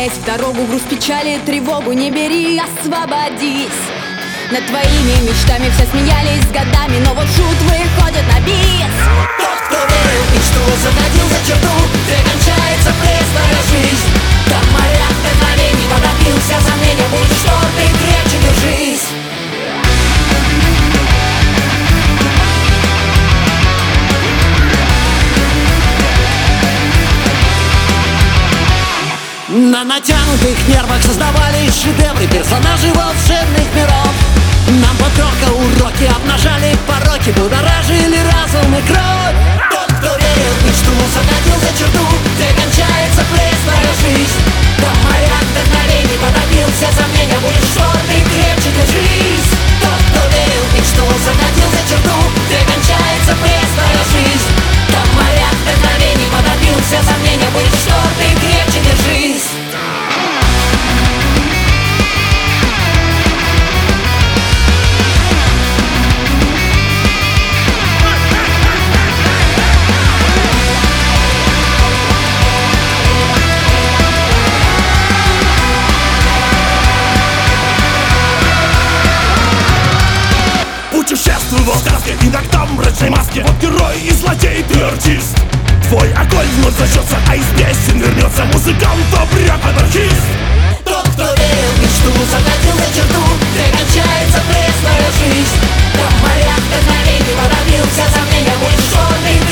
отправляясь в дорогу, груз печали, тревогу не бери, освободись. Над твоими мечтами все смеялись годами, но вот шут выходит на бис. Тот, кто верил в мечту, заходил за черту, где кончается пресная жизнь. Там моря вдохновений потопился сомнения, будь что ты крепче держись. На натянутых нервах создавались шедевры, персонажи волшебных миров. Нам покорка уроки обнажали пороки, будоражили разум и кровь. Тот, кто верил в мечту, заходил за черту, где кончается пресная жизнь. Там моря вдохновений потопился сомнения, будь что ты крепче держись. Тот, кто верил в мечту, заходил за черту, где кончается пресная жизнь. Там моря вдохновений потопился сомнения, будь что ты крепче держись. Путешествуй в сказке, иногда в мрачной маске. Вот герой и злодей, ты артист. Твой огонь вновь зажжется, а из песен вернется музыкант, добряк, анархист. Тот, кто верил в мечту, заходил за черту, где кончается пресная жизнь. Там моря вдохновений потопился сомнения, будь что ты